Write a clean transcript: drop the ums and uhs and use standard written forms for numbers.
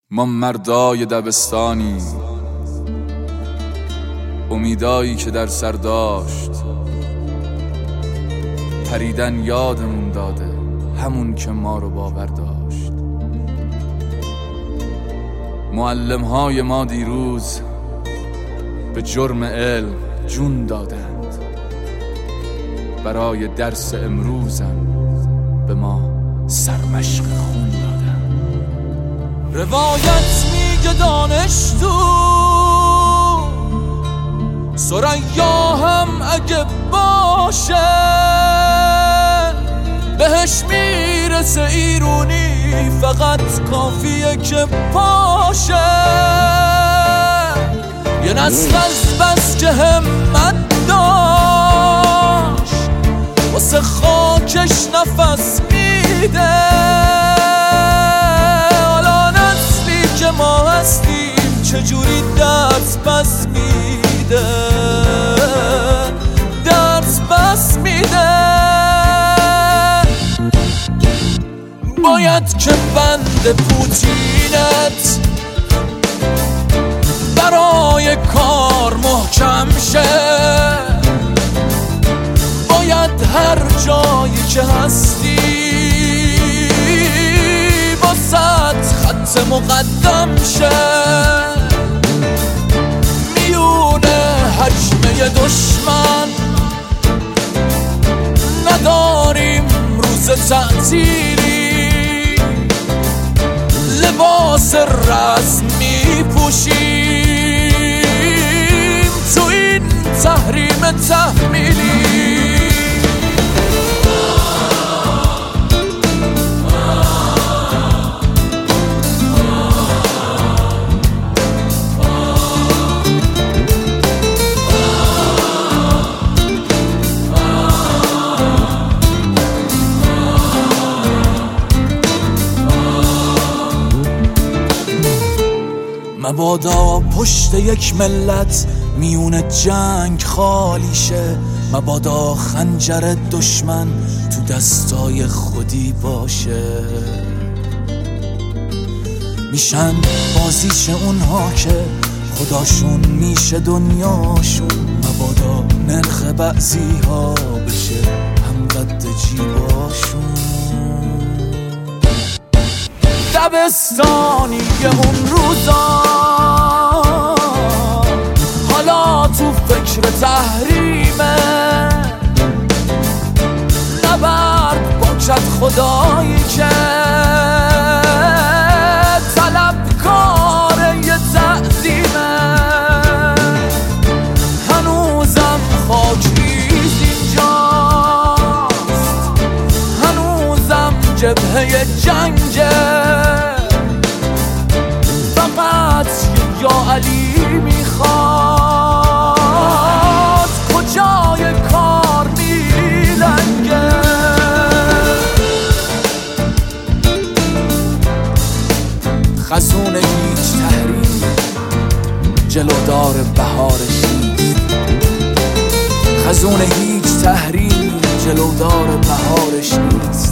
ما مردای دبستانی، امیدایی که در سر داشت پریدن یادمون داده، همون که ما رو باور داشت. معلم‌های ما دیروز به جرم علم جون دادند، برای درس امروزم به ما سرمشق خون دادند. روایت میگه دانشجو ثریا هم اگه باشه بهش میرسه ایرونی، فقط کافیه که پاشه. یه نسل از بس که همت داشت واسه خاکش نفس میده، حالا نسلی که ما هستیم چجوری درس پس میده، درس پس میده. باید که بند پوتینت برای کار محکم شه، باید هر جایی که هستی واسه خط مقدم شه. میونه حجمه دشمن نداریم روز تعطیلی، لباس رسم میپوشیم تو این تحریم تحمیلی. مبادا پشت یک ملت میون جنگ خالی شه، مبادا خنجر دشمن تو دستای خودی باشه. میشن بازیچه اونها که خداشون میشه دنیاشون، مبادا نرخ بعضی ها بشه هم قد جیباشون. دبستانی اون روزا حالا تو فکر تحریمه، نبرد با کت خدایی که طلبکار یه تعظیمه. هنوزم خاک ریز اینجاست، هنوزم جبهه جنگه، فقط یا علی میخواد کجای کار میلنگه. خزون هیچ تحریم جلودار بهارش نیست، خزون هیچ تحریم جلودار بهارش نیست.